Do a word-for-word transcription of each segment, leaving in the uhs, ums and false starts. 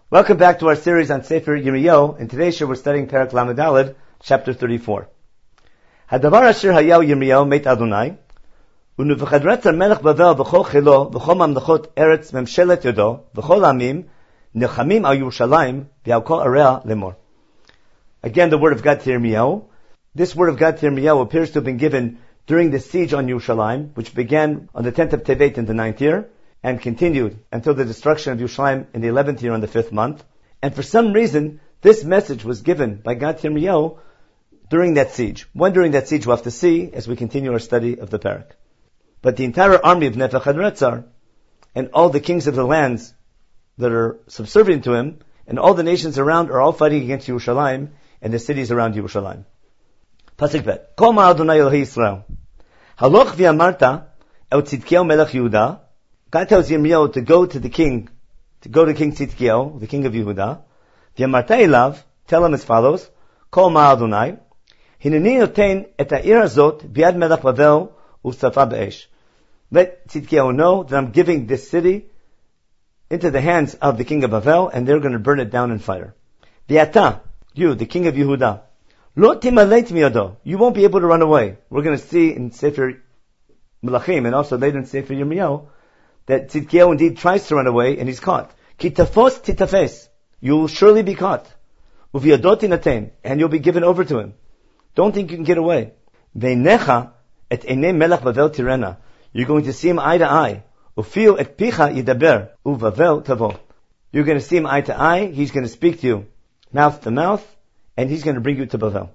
Welcome back to our series on Sefer Yirmiyahu. In today's show, we're studying Perek Lamed Daled, chapter thirty-four. Hadavar asher hayahu Yirmiyahu meit Adonai, u'nevachadretzar melech Bavel v'chol chilo v'chol mamlechot eretz memshelet yodo v'chol amim nechamim al Yerushalayim v'al kol area lemor. Again, the word of God to Yirmiyahu. This word of God to Yirmiyahu appears to have been given during the siege on Yerushalayim, which began on the tenth of Tevet in the ninth year, and continued until the destruction of Yerushalayim in the eleventh year on the fifth month. And for some reason, this message was given by God to Yirmiyahu during that siege. When during that siege, we'll have to see as we continue our study of the Perek. But the entire army of Nebuchadnezzar and all the kings of the lands that are subservient to him and all the nations around are all fighting against Yerushalayim and the cities around Yerushalayim. Pasuk Bet. Kol ma Adonai Elohei Yisrael. Haloch v'amarta el Tzidkiyahu melech Yehuda. God tells Yirmiyahu to go to the king, to go to King Tzidkiyahu, the king of Yehuda. V'amarta elav, tell him as follows, Kol ma Adonai, Hineni noten et ha'ir hazot biad melech Bavel u'safa be'esh. Let Tzidkiyahu know that I'm giving this city into the hands of the king of Bavel, and they're going to burn it down in fire. V'ata, you, the king of Yehuda, lo timaleit miyado, you won't be able to run away. We're going to see in Sefer Melachim, and also later in Sefer Yirmiyahu, that Tzidkiyahu indeed tries to run away, and he's caught. Ki tafos titafes, you will surely be caught. Uviyadot tinaten, and you'll be given over to him. Don't think you can get away. Veinecha et enei melech Bavel tirena, you're going to see him eye to eye. Ufil et picha yidaber, uvavel tavo. You're going to see him eye to eye, he's going to speak to you mouth to mouth, and he's going to bring you to Bavel.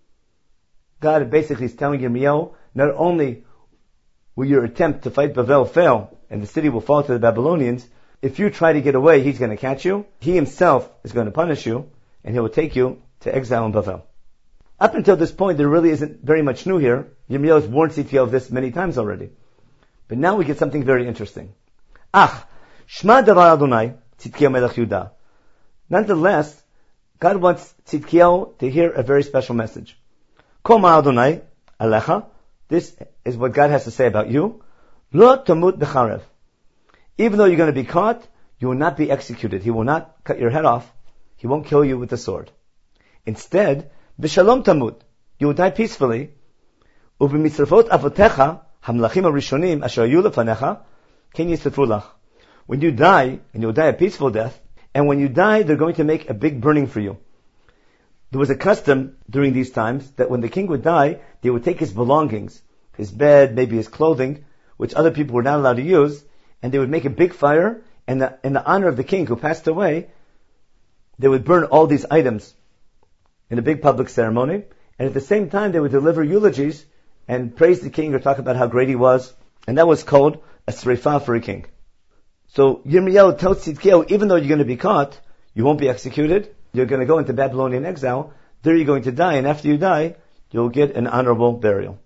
God basically is telling Yirmiyahu, not only will your attempt to fight Bavel fail, and the city will fall to the Babylonians, if you try to get away, he's going to catch you. He himself is going to punish you, and he will take you to exile in Bavel. Up until this point, there really isn't very much new here. Yirmiyahu has warned Tzidkiyahu of this many times already. But now we get something very interesting. Ach, Shma davar Adonai, Tzidkiyahu melech Yehuda. Nonetheless, God wants Tzidkiyahu to hear a very special message. Kol ma Adonai, alecha. This is what God has to say about you. Lo tamut b'charev. Even though you're going to be caught, you will not be executed. He will not cut your head off. He won't kill you with the sword. Instead, b'shalom tamut. You will die peacefully. U'b'mitzrafot avotecha, hamlachim harishonim asher hayu lefanecha, ken yisrafu lach. When you die, and you'll die a peaceful death, and when you die, they're going to make a big burning for you. There was a custom during these times that when the king would die, they would take his belongings, his bed, maybe his clothing, which other people were not allowed to use, and they would make a big fire, and the, in the honor of the king who passed away, they would burn all these items in a big public ceremony, and at the same time they would deliver eulogies and praise the king or talk about how great he was, and that was called a sreifah for a king. So Yirmiyahu tells Tzidkiyahu, even though you're going to be caught, you won't be executed, you're going to go into Babylonian exile, there you're going to die, and after you die, you'll get an honorable burial.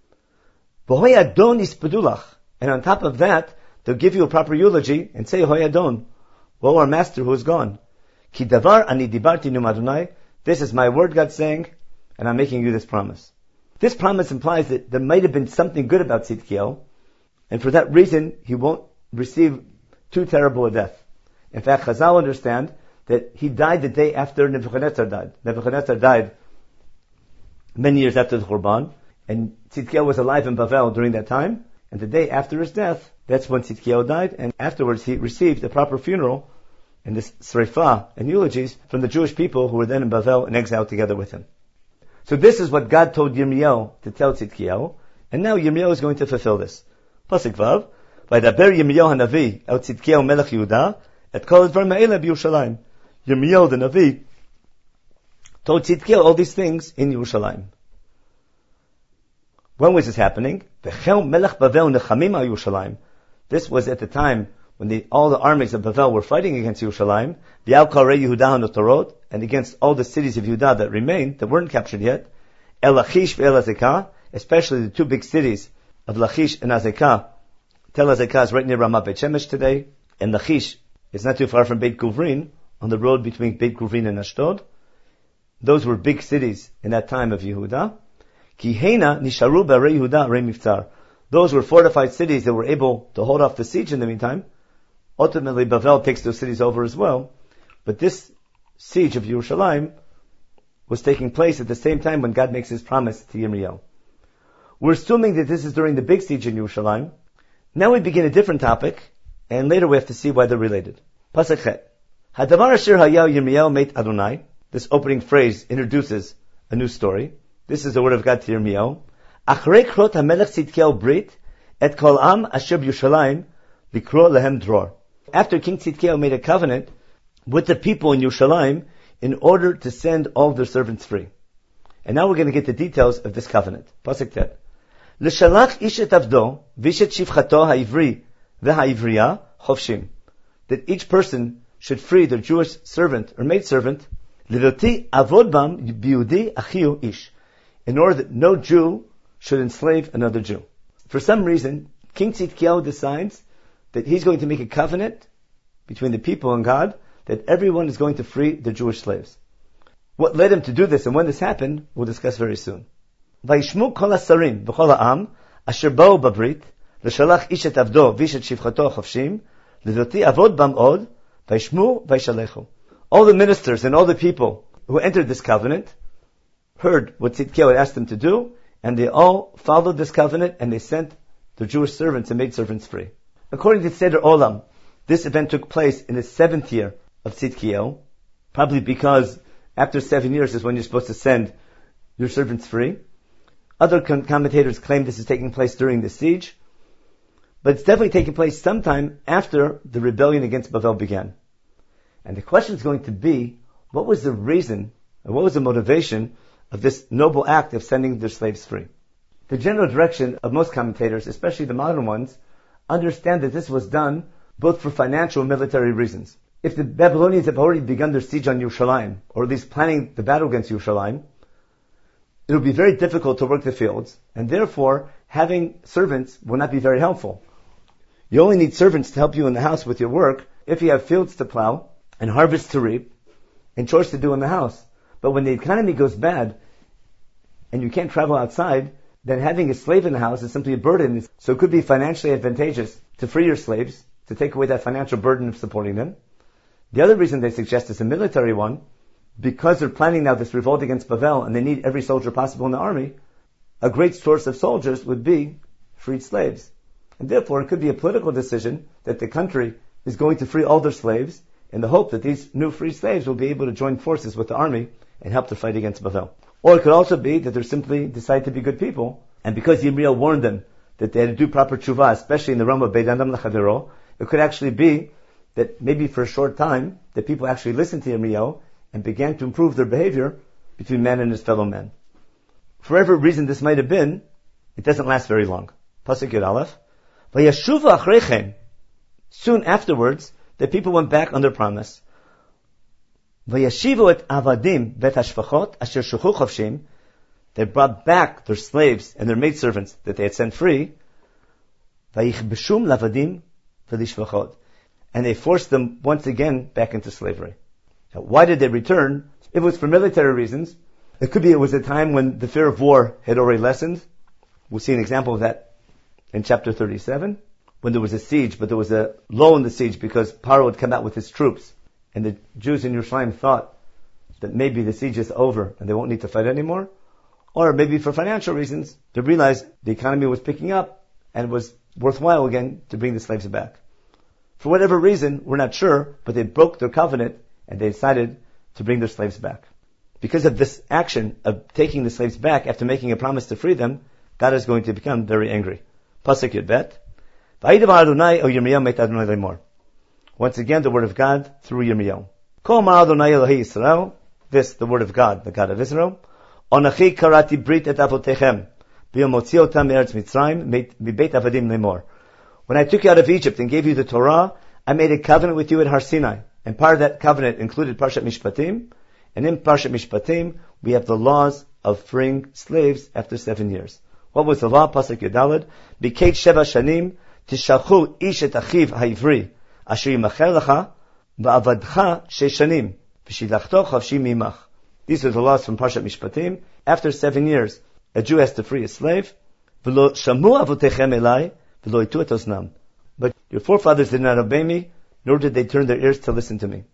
And on top of that, they'll give you a proper eulogy and say, Hoy Adon, woe our master who is gone. Ki davar ani dibarti num Adonai. This is my word, God saying, and I'm making you this promise. This promise implies that there might have been something good about Tzidkiyahu, and for that reason, he won't receive too terrible a death. In fact, Chazal understand that he died the day after Nebuchadnezzar died. Nebuchadnezzar died many years after the Khurban, and Tzidkiyahu was alive in Bavel during that time, and the day after his death, that's when Tzidkiyahu died, and afterwards he received a proper funeral and this sreifah and eulogies from the Jewish people who were then in Bavel in exile together with him. So this is what God told Yirmiyahu to tell Tzidkiyahu, and now Yirmiyahu is going to fulfill this. Pasuk Vav, Vaydaber Yirmiyahu hanavi el Tzidkiyahu melech Yehuda et kol advarim ha'ele b'Yerushalayim. Yirmiyahu the Navi told Tzidkiyahu all these things in Yerushalayim. When was this happening? V'chel melech Bavel nechamim al Yerushalayim. This was at the time when the, all the armies of Bavel were fighting against Yerushalayim, v'al karei Yehuda hanotorot, and against all the cities of Yehuda that remained, that weren't captured yet, El Lachish ve'el Azekah, especially the two big cities of Lachish and Azekah. Tel Azekah is right near Ramat Beit Shemesh today, and Lachish is not too far from Beit Guvrin, on the road between Beit Guvrin and Ashdod. Those were big cities in that time of Yehuda. Kihena nisharu b'arei Yehuda arei miftar. Those were fortified cities that were able to hold off the siege in the meantime. Ultimately, Bavel takes those cities over as well. But this siege of Yerushalayim was taking place at the same time when God makes his promise to Yirmiyahu. We're assuming that this is during the big siege in Yerushalayim. Now we begin a different topic, and later we have to see why they're related. Pasuk Chet. Hadavar asher hayahu Yirmiyahu meit Adonai. This opening phrase introduces a new story. This is the word of God to Yirmiyahu. Achrei krot hamelech Tzidkiyahu brit et kol am asher b'Yerushalayim likro lehem dror. After King Tzidkiyahu made a covenant with the people in Yerushalayim in order to send all their servants free. And now we're going to get the details of this covenant. Pasuk Tet. L'shalach ish et avdo v'ishet shivchato ha'ivri v'ha'ivriya chofshim. That each person should free their Jewish servant or maidservant, Livoti avod bam biyudi achiu ish, in order that no Jew should enslave another Jew. For some reason, King Tzidkiyahu decides that he's going to make a covenant between the people and God that everyone is going to free their Jewish slaves. What led him to do this and when this happened, we'll discuss very soon. Vayishmu kol hasarim v'chol ha'am asher ba'u babrit l'shalach ish et avdo v'ishet shivchato chofshim livoti avod bam od vayishmu vayishalechu. All the ministers and all the people who entered this covenant heard what Tzidkiyahu had asked them to do, and they all followed this covenant and they sent their Jewish servants and maidservants free. According to Seder Olam, this event took place in the seventh year of Tzidkiyahu, probably because after seven years is when you're supposed to send your servants free. Other commentators claim this is taking place during the siege, but it's definitely taking place sometime after the rebellion against Bavel began. And the question is going to be, what was the reason, or what was the motivation of this noble act of sending their slaves free? The general direction of most commentators, especially the modern ones, understand that this was done both for financial and military reasons. If the Babylonians have already begun their siege on Yerushalayim, or at least planning the battle against Yerushalayim, it will be very difficult to work the fields, and therefore having servants will not be very helpful. You only need servants to help you in the house with your work if you have fields to plow and harvests to reap and chores to do in the house. But when the economy goes bad and you can't travel outside, then having a slave in the house is simply a burden. So it could be financially advantageous to free your slaves, to take away that financial burden of supporting them. The other reason they suggest is a military one, because they're planning now this revolt against Bavel and they need every soldier possible in the army. A great source of soldiers would be freed slaves. And therefore it could be a political decision that the country is going to free all their slaves in the hope that these new free slaves will be able to join forces with the army and help to fight against Bavel. Or it could also be that they simply decide to be good people, and because Yirmiyahu warned them that they had to do proper tshuva, especially in the realm of Beit Adam L'Chavero, it could actually be that maybe for a short time, that people actually listened to Yirmiyahu and began to improve their behavior between man and his fellow man. For whatever reason this might have been, it doesn't last very long. Pasuk Yud Aleph. Vayashuva achreichem. Soon afterwards, the people went back on their promise. Vayashivu et avadim bet hashfachot asher shuchu chavshim. They brought back their slaves and their maidservants that they had sent free. Vayichbeshum lavadim v'lishvachot. And they forced them once again back into slavery. Now, why did they return? It was for military reasons. It could be it was a time when the fear of war had already lessened. We'll see an example of that in chapter thirty-seven, when there was a siege, but there was a lull in the siege because Paro had come out with his troops, and the Jews in Yerushalayim thought that maybe the siege is over and they won't need to fight anymore. Or maybe for financial reasons, they realized the economy was picking up and it was worthwhile again to bring the slaves back. For whatever reason, we're not sure, but they broke their covenant and they decided to bring their slaves back. Because of this action of taking the slaves back after making a promise to free them, God is going to become very angry. Pasuk Yud Bet. Once again, the word of God through Yirmiyahu. Kol ma Adonai Elohei Yisrael. This, the word of God, the God of Israel. Onachi karati brit et avotechem b'yom hotzi otam me'eretz Mitzrayim mibeit avadim lemor. When I took you out of Egypt and gave you the Torah, I made a covenant with you at Har Sinai. And part of that covenant included Parshat Mishpatim. And in Parshat Mishpatim, we have the laws of freeing slaves after seven years. What was the law? Pasuk Yudalad. B'keit sheva shanim tishalchu ish et achiv ha'ivri asher yimacher lecha va'avadcha shesh shanim v'shilachto chavshim imach. These are the laws from Parshat Mishpatim. After seven years, a Jew has to free a slave. V'lo shamu avotechem elai v'lo itu et oznam. But your forefathers did not obey me, nor did they turn their ears to listen to me.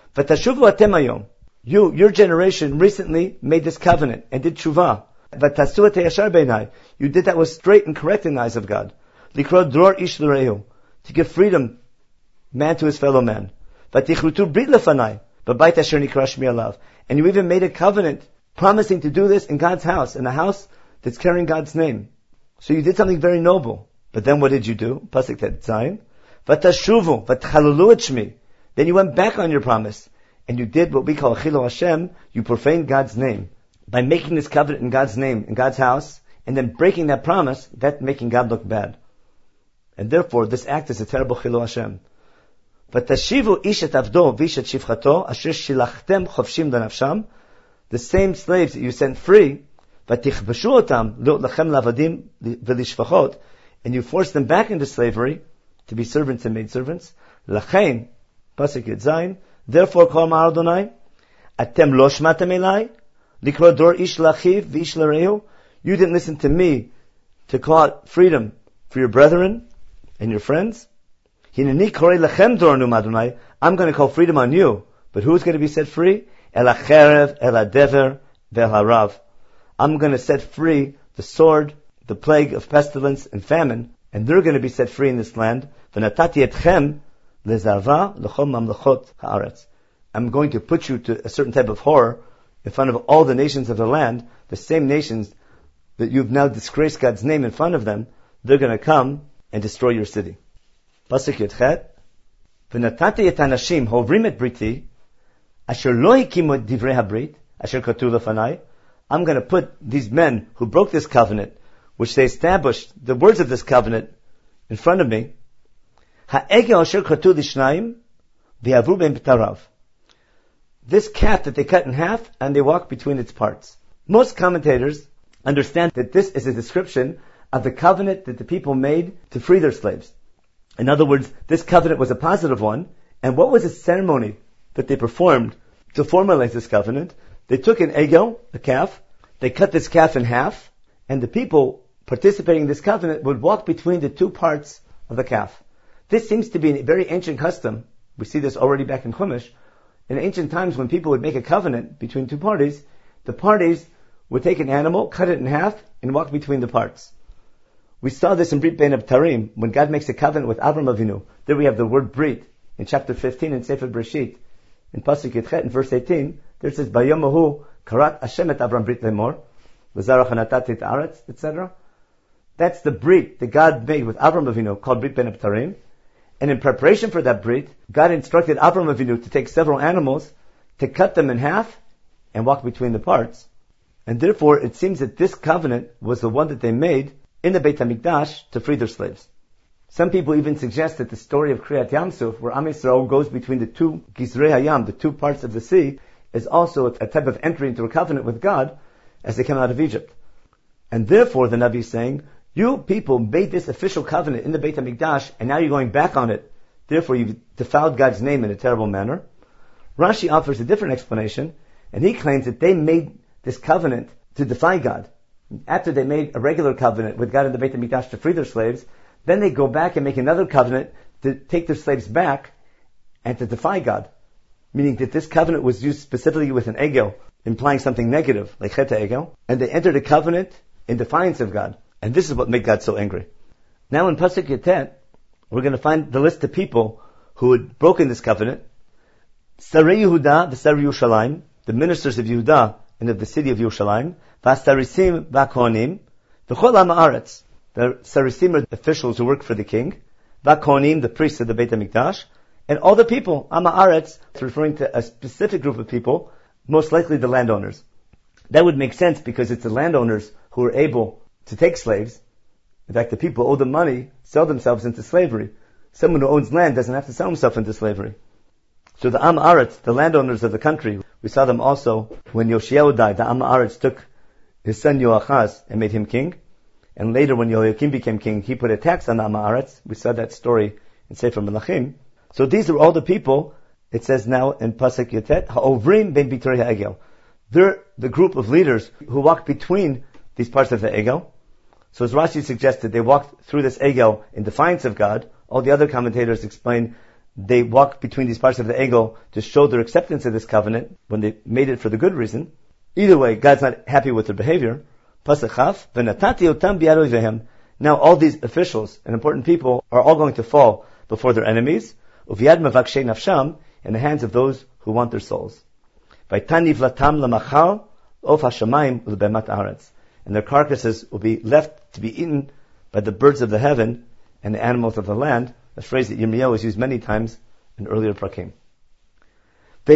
V'tashuvu atem hayom. You, your generation, recently made this covenant and did tshuva. V'tasu yashar beinai. You did that was straight and correct in the eyes of God. Likro dror ish l'rehu. To give freedom, man to his fellow man. V'tichrutu brit lefanai. B'bayit asher nikra shmi alav. And you even made a covenant promising to do this in God's house, in a house that's carrying God's name. So you did something very noble. But then what did you do? Pasuk Tet Zayin. V'tashuvu v'tchalulu et shmi. Then you went back on your promise. And you did what we call Chilo Hashem. You profaned God's name. By making this covenant in God's name, in God's house, and then breaking that promise, that making God look bad. And therefore, this act is a terrible Chilo Hashem. V'tashivu ish et avdo v'ish et shivchato asher shilachtem chofshim lanafsham. The same slaves that you sent free, v'tichbashu otam lo lachem lavadim v'lishvachot, and you forced them back into slavery to be servants and maidservants. Lachein, pasuk Yud Zayin. Therefore, kol ma'ar Adonai, atem lo shmatem elai, likro dor ish lachiv v'ish l'rehu. You didn't listen to me to call out freedom for your brethren and your friends. Hineni korei lachem dor num Adonai. I'm going to call freedom on you, but who's going to be set free? El hacherev, el hadever, ve'el harav. I'm going to set free the sword, the plague of pestilence and famine, and they're going to be set free in this land. V'natati etchem lezava l'chol mamlechot haaretz. I'm going to put you to a certain type of horror in front of all the nations of the land, the same nations that you've now disgraced God's name in front of them. They're going to come and destroy your city. Pasuk Yudchet. V'natati et hanashim hovrim et briti asher lo hikimu et divrei habrit asher katu lefanai. I'm going to put these men who broke this covenant, which they established the words of this covenant in front of me. Ha'egel asher katu lishnayim v'yavru ben b'tarav. This calf that they cut in half and they walk between its parts. Most commentators understand that this is a description of the covenant that the people made to free their slaves. In other words, this covenant was a positive one, and what was the ceremony that they performed to formalize this covenant? They took an egel, a calf, they cut this calf in half, and the people participating in this covenant would walk between the two parts of the calf. This seems to be a very ancient custom. We see this already back in Chumash. In ancient times, when people would make a covenant between two parties, the parties would take an animal, cut it in half, and walk between the parts. We saw this in Brit Bein Abtarim, when God makes a covenant with Avram Avinu. There we have the word Brit, in chapter fifteen in Sefer Breshit. In Pasuk Yudchet, in verse eighteen, there it says, Bayom Ahu, Karat Hashem et Avram Brit Lemor, V'zarach hanatat et Aretz, et cetera. That's the Brit that God made with Avram Avinu, called Brit Bein Abtarim. And in preparation for that Brit, God instructed Avram Avinu to take several animals, to cut them in half, and walk between the parts. And therefore, it seems that this covenant was the one that they made in the Beit HaMikdash to free their slaves. Some people even suggest that the story of Kriyat Yamsuf, where Am Yisrael goes between the two Gizrei Hayam, the two parts of the sea, is also a type of entry into a covenant with God as they come out of Egypt. And therefore, the Nabi is saying, you people made this official covenant in the Beit HaMikdash, and now you're going back on it. Therefore, you've defiled God's name in a terrible manner. Rashi offers a different explanation, and he claims that they made this covenant to defy God. After they made a regular covenant with God in the Beit HaMikdash to free their slaves, then they go back and make another covenant to take their slaves back and to defy God. Meaning that this covenant was used specifically with an egel, implying something negative, like Chet HaEgel, and they entered a covenant in defiance of God. And this is what made God so angry. Now in Pasuk Yatet, we're going to find the list of people who had broken this covenant. Sarei Yehuda, the Sarei Yerushalayim, the ministers of Yehuda and of the city of Yerushalayim, V'asarisim v'akonim, v'chol ha'aretz, the Sarisim are the officials who work for the king, v'akonim, the priests of the Beit HaMikdash, and all the people, ha'aretz, it's referring to a specific group of people, most likely the landowners. That would make sense because it's the landowners who are able to take slaves. In fact, the people owe them money, sell themselves into slavery. Someone who owns land doesn't have to sell himself into slavery. So the Am Aretz, the landowners of the country, we saw them also when Yoshiyahu died. The Am Aretz took his son Yoachaz and made him king. And later when Yehoiakim became king, he put a tax on the Am Aretz. We saw that story in Sefer Melachim. So these are all the people, it says now in Pasuk Yotet, Ha'ovrim ben Bitrei Ha'egel. They're the group of leaders who walked between these parts of the Egel. So as Rashi suggested, they walked through this Egel in defiance of God. All the other commentators explain they walk between these parts of the egel to show their acceptance of this covenant when they made it for the good reason. Either way, God's not happy with their behavior. Now all these officials and important people are all going to fall before their enemies, in the hands of those who want their souls. And their carcasses will be left to be eaten by the birds of the heaven and the animals of the land, a phrase that Yirmiyahu has used many times in earlier prakim. The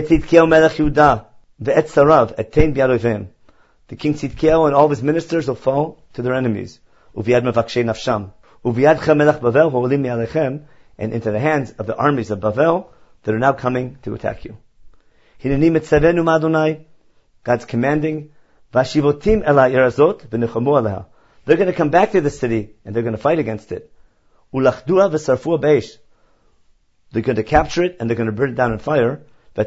king Tzidkiyahu and all of his ministers will fall to their enemies. And into the hands of the armies of Bavel that are now coming to attack you. God's commanding, they're going to come back to the city and they're going to fight against it. They're going to capture it and they're going to burn it down in fire. And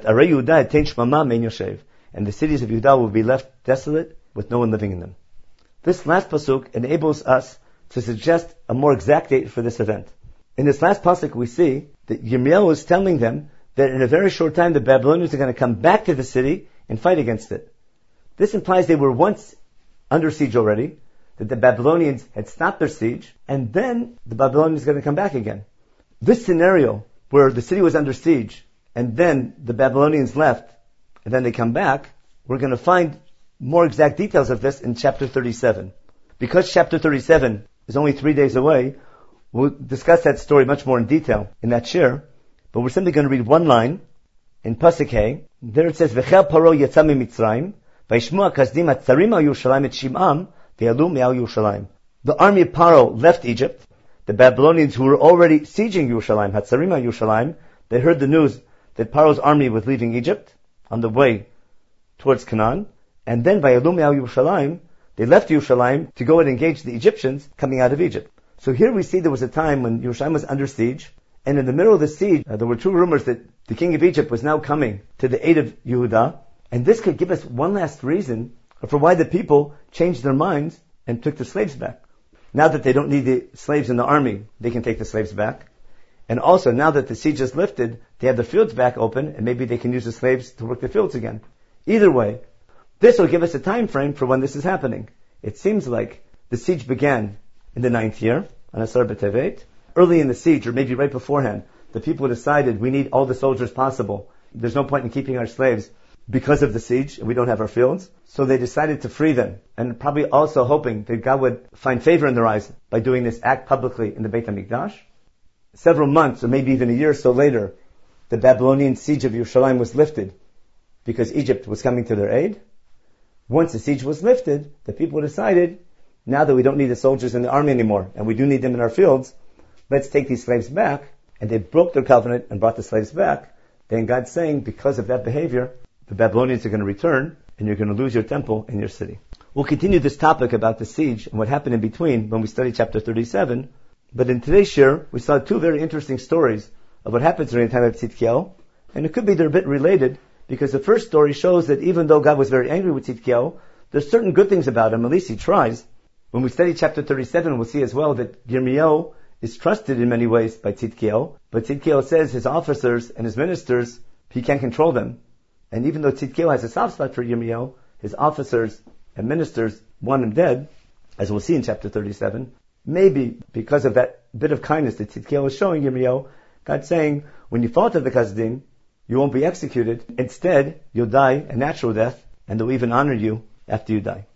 the cities of Yehudah will be left desolate with no one living in them. This last pasuk enables us to suggest a more exact date for this event. In this last pasuk we see that Yirmiyahu is telling them that in a very short time the Babylonians are going to come back to the city and fight against it. This implies they were once under siege already, that the Babylonians had stopped their siege, and then the Babylonians are going to come back again. This scenario, where the city was under siege, and then the Babylonians left, and then they come back, we're going to find more exact details of this in chapter thirty-seven. Because chapter thirty-seven is only three days away, we'll discuss that story much more in detail in that shir, but we're simply going to read one line in Pasuk Hey. There it says, V'chel Paro yatsa miMitzrayim, v'yishmu hakasdim hatzarim al Yerushalayim et shim'am, v'yalu me'al Yerushalayim. The army of Paro left Egypt. The Babylonians who were already sieging Yerushalayim, hatzarim al Yerushalayim, they heard the news that Paro's army was leaving Egypt on the way towards Canaan, and then v'yalu me'al Yerushalayim, they left Yerushalayim to go and engage the Egyptians coming out of Egypt. So here we see there was a time when Yerushalayim was under siege, and in the middle of the siege, uh, there were two rumors that the king of Egypt was now coming to the aid of Yehudah, and this could give us one last reason for why the people changed their minds and took the slaves back. Now that they don't need the slaves in the army, they can take the slaves back. And also, now that the siege is lifted, they have the fields back open, and maybe they can use the slaves to work the fields again. Either way, this will give us a time frame for when this is happening. It seems like the siege began in the ninth year, on Asar B'Tevet. Early in the siege, or maybe right beforehand, the people decided we need all the soldiers possible. There's no point in keeping our slaves because of the siege, and we don't have our fields. So they decided to free them, and probably also hoping that God would find favor in their eyes by doing this act publicly in the Beit HaMikdash. Several months, or maybe even a year or so later, the Babylonian siege of Yerushalayim was lifted because Egypt was coming to their aid. Once the siege was lifted, the people decided, now that we don't need the soldiers in the army anymore, and we do need them in our fields, let's take these slaves back. And they broke their covenant and brought the slaves back. Then God's saying, because of that behavior, the Babylonians are going to return, and you're going to lose your temple and your city. We'll continue this topic about the siege and what happened in between when we study chapter thirty-seven. But in today's shir, we saw two very interesting stories of what happens during the time of Tzidkiyahu. And it could be they're a bit related, because the first story shows that even though God was very angry with Tzidkiyahu, there's certain good things about him. At least he tries. When we study chapter thirty-seven, we'll see as well that Yirmiyahu is trusted in many ways by Tzidkiyahu, but Tzidkiyahu says his officers and his ministers, he can't control them. And even though Tzidkiyahu has a soft spot for Yirmiyahu, his officers and ministers want him dead, as we'll see in chapter thirty-seven. Maybe because of that bit of kindness that Tzidkiyahu is showing Yirmiyahu, God's saying, when you fall to the Kasdim, you won't be executed. Instead, you'll die a natural death, and they'll even honor you after you die.